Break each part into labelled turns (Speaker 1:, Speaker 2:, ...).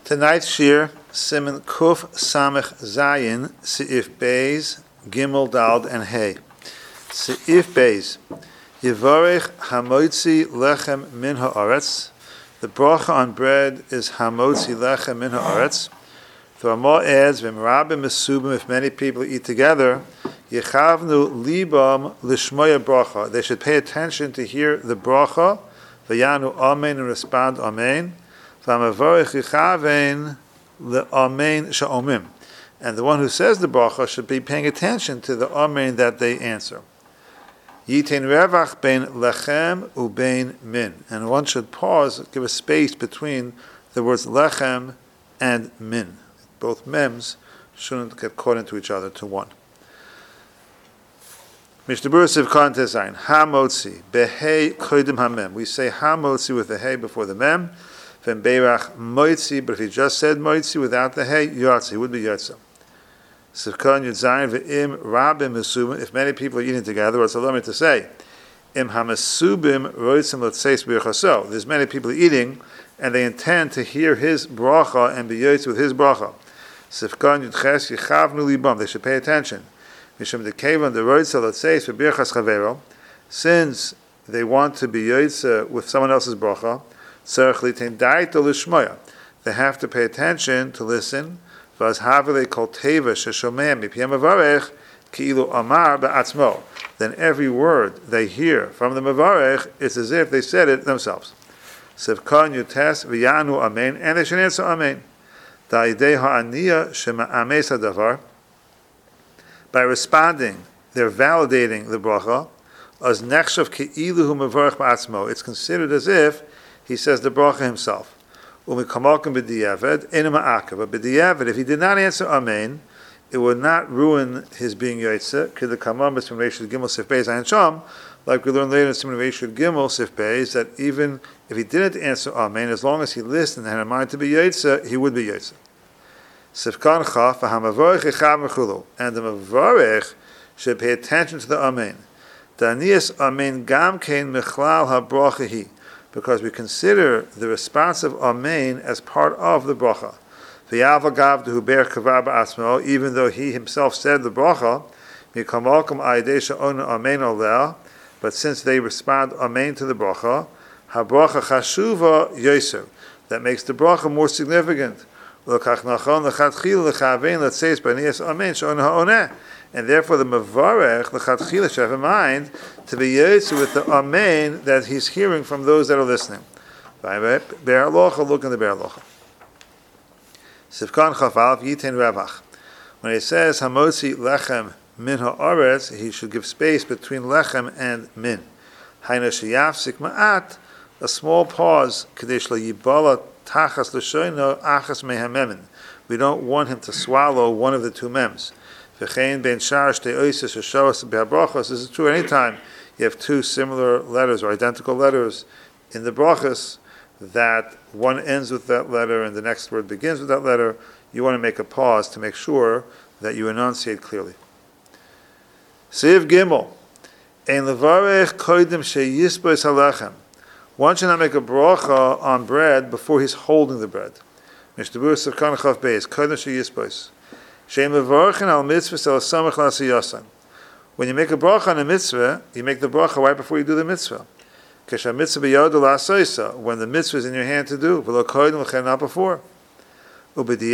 Speaker 1: Tonight's shir, Siman Kuf Samech Zayin, Seif Beis, Gimel Dald and Hey. Seif Beis, Yevarech Hamotzi Lechem Min Haaretz. The bracha on bread is Hamotzi Lechem Min Haaretz. The Ramah adds, V'merabim Mesubim, if many people eat together, Yechavnu Libam Lishmoya Bracha. They should pay attention to hear the bracha, V'yanu Amen, and respond Amen. And the one who says the bracha should be paying attention to the amen that they answer. Yitin revach bein lechem ubein min. And one should pause, give a space between the words lechem and min. Both mems shouldn't get caught into each other to one. Mishnah Berurah Sivkan Tezayin. Ha-motzi behei kodim ha-mem. We say ha-motzi with the hey before the mem. Then beirach moitzi, but if he just said moitzi without the hey, yotzi, it would be yotza. Sivkan yudzayin ve'im rabim mesubim. If many people are eating together, what's allowed me to say? Im hamesubim roitzim l'tzeis b'irchaso. There's many people eating, and they intend to hear his bracha and be yotzi with his bracha. Sivkan yudches yichavnu libam. They should pay attention. Mishum dekevan the roitzim l'tzeis b'irchas chavero. Since they want to be yotzi with someone else's bracha, they have to pay attention to listen. Then every word they hear from the Mavarech is as if they said it themselves. And they should answer Amen. By responding, they're validating the bracha. It's considered as if he says the bracha himself. But b'diavad, if he did not answer Amen, it would not ruin his being Yotze. Like we learned later in Siman Reishud Gimel Sif Beis, that even if he didn't answer Amen, as long as he listened and had in mind to be Yotze, he would be Yotze. Sifkan Chaf, and the Mavarech should pay attention to the Amen. Danias Amen Gam Kein Mechlal HaBracha. Because we consider the response of Amen as part of the bracha. Even though he himself said the bracha, but since they respond Amen to the bracha, that makes the bracha more significant. And therefore the Mavarech, the Chatchila, should have in mind to be yotze with the Amen that he's hearing from those that are listening. Be'er Halacha, look in the Be'er Halacha. Sivkan Chafalv Yitin Revach. When he says Hamotzi Lechem Min Haaretz, he should give space between Lechem and Min. Haina Sheyafsik Ma'at, a small pause, Kadesh Yibala Tachas L'Shoino Achas Mehamemin. We don't want him to swallow one of the two mems. This is true anytime you have two similar letters or identical letters in the brachas, that one ends with that letter and the next word begins with that letter. You want to make a pause to make sure that you enunciate clearly. Siv Gimel, Ein levarech kodim sheyisbos halechem. One should not make a bracha on bread before he's holding the bread. Mishnah Berurah Sivkan Chaf Beis, kodim sheyisbos. When you make a bracha on a mitzvah, you make the bracha right before you do the mitzvah. When the mitzvah is in your hand to do, not before. And if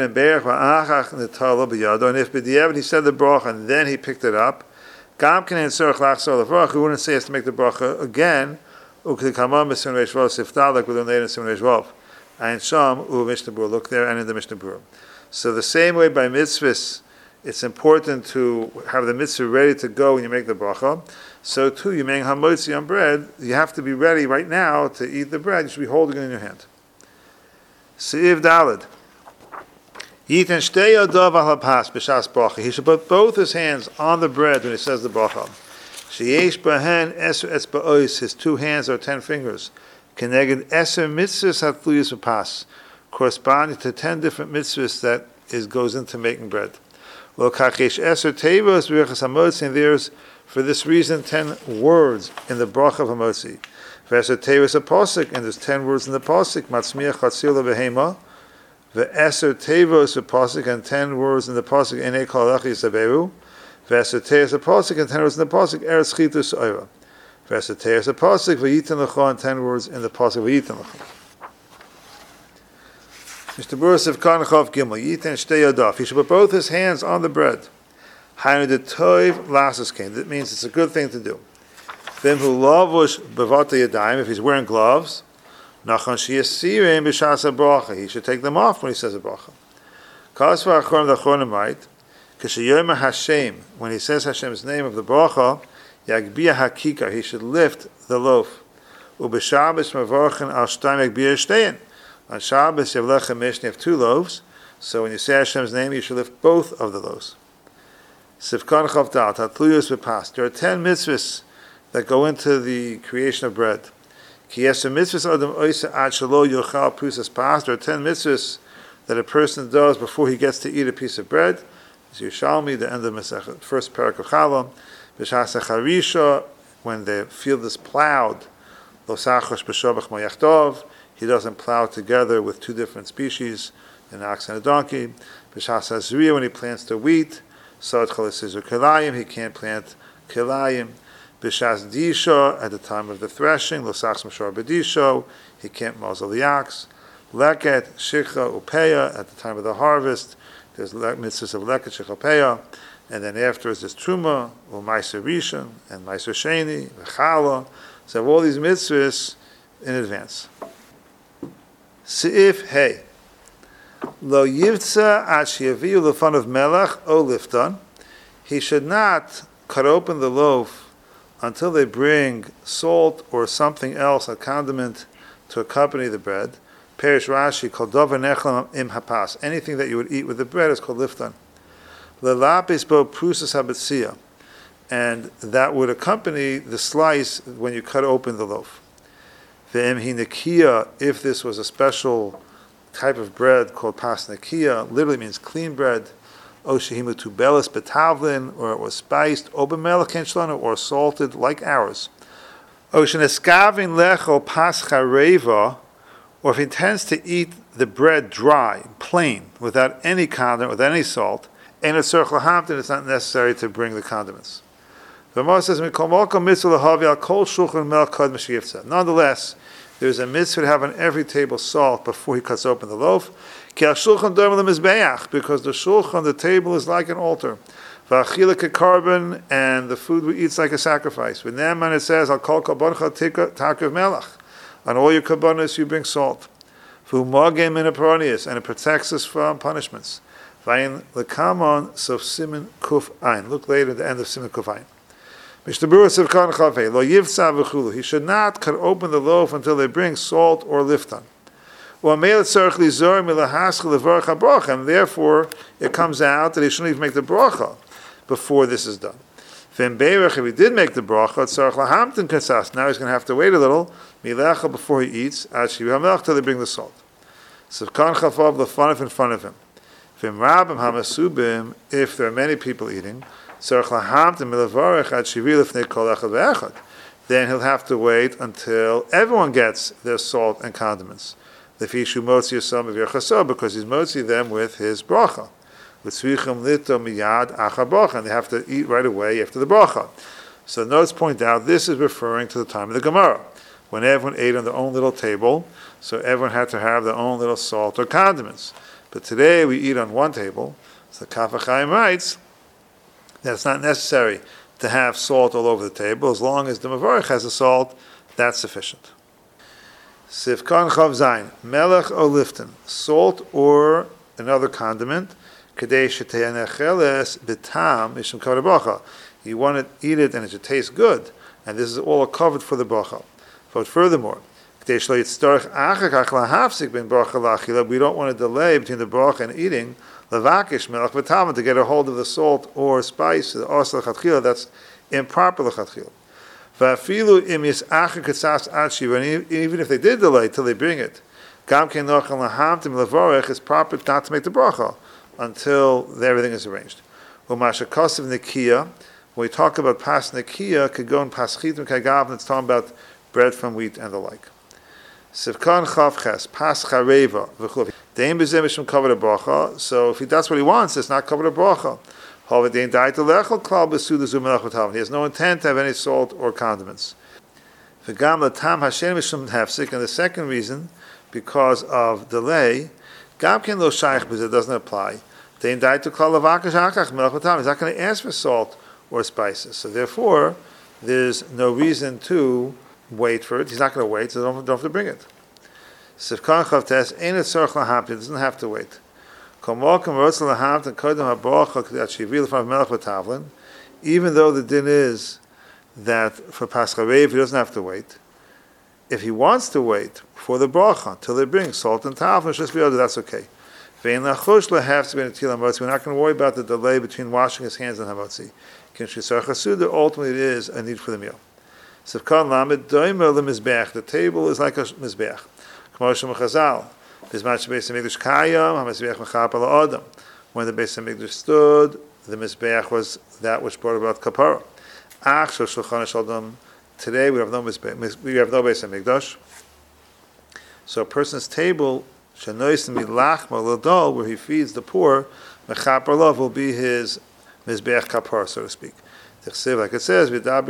Speaker 1: b'diavad he said the bracha and then he picked it up, we wouldn't say he has to make the bracha again, like we learned later in Siman Reish Vav. Ayin Sham, Mishnah Berurah, look there and in the Mishnah Berurah. So the same way by mitzvahs, it's important to have the mitzvah ready to go when you make the bracha. So too, you make hamotzi on bread, you have to be ready right now to eat the bread. You should be holding it in your hand. Seiv Daled. Yitin shtei yodav al hapas b'shas bracha. He should put both his hands on the bread when he says the bracha. Sheyesh bahen eser etzba'os. His two hands are 10 fingers. Keneged eser mitzvahs hatluyos v'pas, corresponding to 10 different mitzvahs that goes into making bread. Well, kachesh eser tevos b'irchas hamotzi, and there's for this reason 10 words in the bracha of hamotzi. V'eser tevos a posik, and there's 10 words in the posik. Matzmiach chatzil behema, Ve'eser tevos v'posik, and 10 words in the posik, enei kol alecha yisaveru. Ve'eser teis v'posik, and 10 words in the posik, eretz chitus oira. Ve'eser teis v'posik, v'yitin lecha, and 10 words in the posik, v'yitin lecha. Mr. Burus of Karnachov Gimel, Yitin Shtei Yadav. He should put both his hands on the bread. Hainu de Toiv Lassus Kain. That means it's a good thing to do. Then who lavush bevata yadayim, if he's wearing gloves, Nachon sheyasirim b'shas bracha. He should take them off when he says a bracha. Kasva achron the chornamite, k'sheyoma Hashem, when he says Hashem's name of the bracha, yagbia hakikar, he should lift the loaf. Ubeshabes mavorchen al shtayim yagbia shtein. On Shabbos, you have lechem mishne, you have 2 loaves. So when you say Hashem's name, you should lift both of the loaves. Sivkan chavdal, tatluyos v'pas. There are 10 mitzvahs that go into the creation of bread. Ki yesa mitzvahs adam oisa ad shelo yochal pusas pas. There are 10 mitzvahs that a person does before he gets to eat a piece of bread. It's Yerushalmi, the end of the first parak of Chalom. B'shas hacharisha, when the field is plowed, lo sachosh b'shabach moyachtov. He doesn't plow together with 2 different species, an ox and a donkey. B'shas hazriya, when he plants the wheat, sod chalasizu kilayim, he can't plant kilayim. B'shas disha, at the time of the threshing, losach mashor b'disho, he can't muzzle the ox. Leket, shikha, upeya, at the time of the harvest, there's mitzvahs of leket, shikha, upeya, and then afterwards there's truma, u'maiser rishon, and maiser sheni, v'chala. So all these mitzvahs in advance. Seif Hey. Lo yivtza ad sheyaviu lefan of melech o lifton. He should not cut open the loaf until they bring salt or something else, a condiment, to accompany the bread. Perish Rashi, kol davar nechlam im hapas. Anything that you would eat with the bread is called lifton. Lelapis bo prusas habetzia. And that would accompany the slice when you cut open the loaf. If this was a special type of bread called pas nekia, literally means clean bread, or it was spiced, or salted like ours. Or if he intends to eat the bread dry, plain, without any condiment, without any salt, it's not necessary to bring the condiments. Nonetheless, there's a mitzvah to have on every table salt before he cuts open the loaf. Because the shulchan, the table, is like an altar. Carbon, and the food we eat is like a sacrifice. With Naaman it says, on all your kabbanis you bring salt. And it protects us from punishments. Look later at the end of Siman Kuf Ayin. He should not cut open the loaf until they bring salt or lifton. And therefore, it comes out that he shouldn't even make the bracha before this is done. If he did make the bracha, now he's going to have to wait a little before he eats until they bring the salt. So in front of him. If there are many people eating, then he'll have to wait until everyone gets their salt and condiments. Because he's motzi them with his bracha. And they have to eat right away after the bracha. So notes point out, this is referring to the time of the Gemara, when everyone ate on their own little table, so everyone had to have their own little salt or condiments. But today we eat on one table, so Kaf HaChaim writes that it's not necessary to have salt all over the table. As long as the Mavarich has the salt, that's sufficient. Sivkan Chav Zayin, Melech o Lifton, salt or another condiment, Kadei Sheteyanecheles B'tam Mishum Kavod Bracha. You want to eat it and it should taste good, and this is all covered for the bracha. But furthermore, we don't want to delay between the bracha and eating, to get a hold of the salt or spice, that's improper l'chatchila. Even if they did delay till they bring it, it's proper not to make the bracha until everything is arranged. When we talk about pas nekia, kagon paschitim kagav, it's talking about bread from wheat and the like. Sivkan chavches, pas chareva, Dein b'zeh mishum kavod bracha. So if that's what he wants, it's not kavod bracha. He has no intent to have any salt or condiments. And the second reason, because of delay, it doesn't apply. He's not going to ask for salt or spices. So therefore, there's no reason to wait for it. He's not going to wait, so don't have to bring it. It doesn't have to wait. Even though the din is that for Pascha Reiv he doesn't have to wait, if he wants to wait for the bracha until they bring salt and tafel, that's okay. We're not going to worry about the delay between washing his hands and hamotzi. Ultimately, it is a need for the meal. The table is like a mizbeach. When the Beis Hamikdash stood, the Mizbeach was that which brought about kapara. Today we have no Beis Hamikdash. So a person's table, where he feeds the poor, will be his Mizbeach kapara, so to speak. Like it says,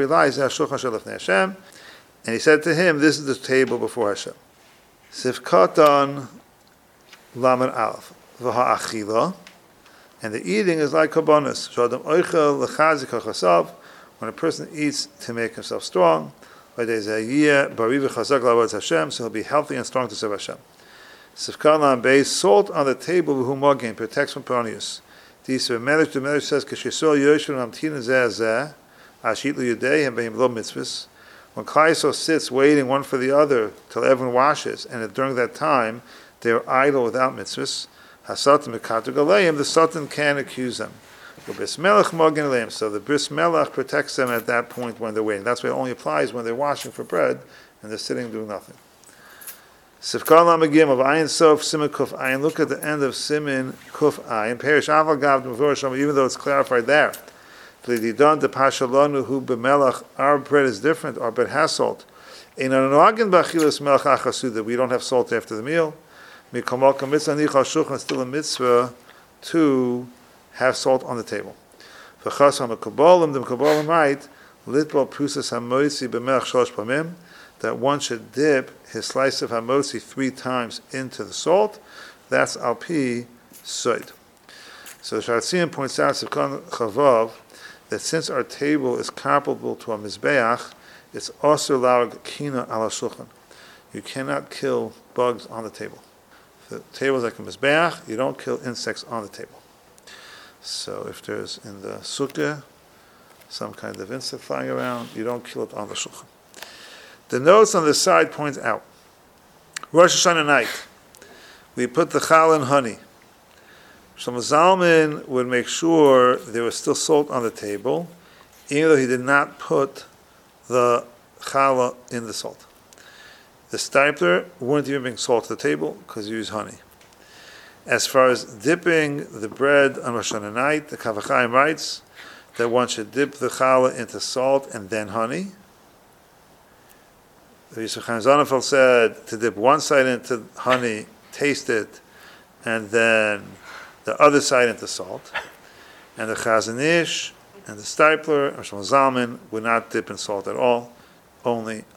Speaker 1: and he said to him, this is the table before Hashem. Sifkatan Lamed Aleph v'ha'achila, and the eating is like kabbanis. When a person eats to make himself strong, so he'll be healthy and strong to serve Hashem. Sifkan Lam Beis, salt on the table v'humagin, protects from Peronius. The Medrash says, when Klal Yisrael sits waiting one for the other till everyone washes, and during that time they are idle without mitzvahs, the Satan can accuse them. So the Bris Melech protects them at that point when they're waiting. That's why it only applies when they're washing for bread and they're sitting doing nothing. Sifkal Lamagim of Ayin Sof Siman Kuf Ayin. Look at the end of Siman Kuf Ayin. Perish Aval Gav Mevor, even though it's clarified there. Our bread is different. Our bread has salt. We don't have salt after the meal. It's still a mitzvah to have salt on the table. The Kabbalim write that one should dip his slice of hamotzi 3 times into the salt. That's al pi soid. So Sharatzian points out that since our table is comparable to a mizbeach, it's also allowed kina ala shulchan. You cannot kill bugs on the table. The table is like a mizbeach. You don't kill insects on the table. So if there's in the sukkah some kind of insect flying around, you don't kill it on the shulchan. The notes on the side point out. Rosh Hashanah night, we put the challah and honey. Shlomo Zalman would make sure there was still salt on the table, even though he did not put the challah in the salt. The stipler wouldn't even bring salt to the table because he used honey. As far as dipping the bread on Rosh Hashanah night, the Kaf HaChaim writes that one should dip the challah into salt and then honey. The Yisroel Chaim Sonnenfeld said to dip one side into honey, taste it, and then the other side into salt. And the Chazon Ish and the stipler, Shlomo Zalman, would not dip in salt at all, only